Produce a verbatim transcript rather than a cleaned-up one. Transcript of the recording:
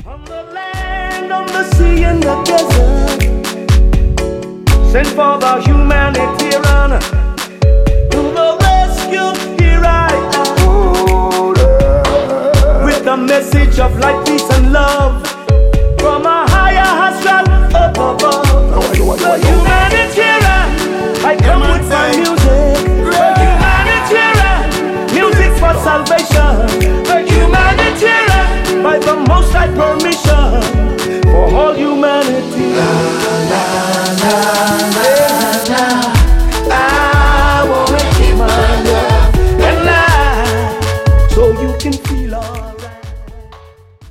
On the land, on the sea, in the desert, sent for the humanitarian. To the rescue, here I am. With the message of light, peace, and love. From a higher astral up above. The humanitarian, I come with my music. The humanitarian, music for salvation. The humanitarian, by the most high permission.